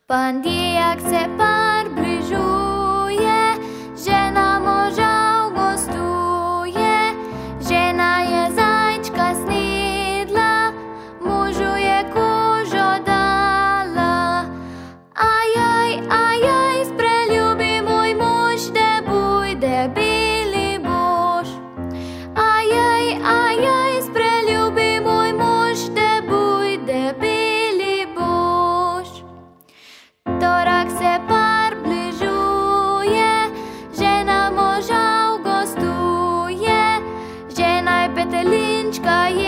Пандіяк се приближує, жена можа гостує, жена є зайчка снідла, мужу є кужо дала. Ай-яй, спрелюбі мой муж, де буде білий буш. Ай-яй, спрелюбі мой муж, де буде білий буш. Торак се приближує, жена можа гостує, жена й петелинчка є.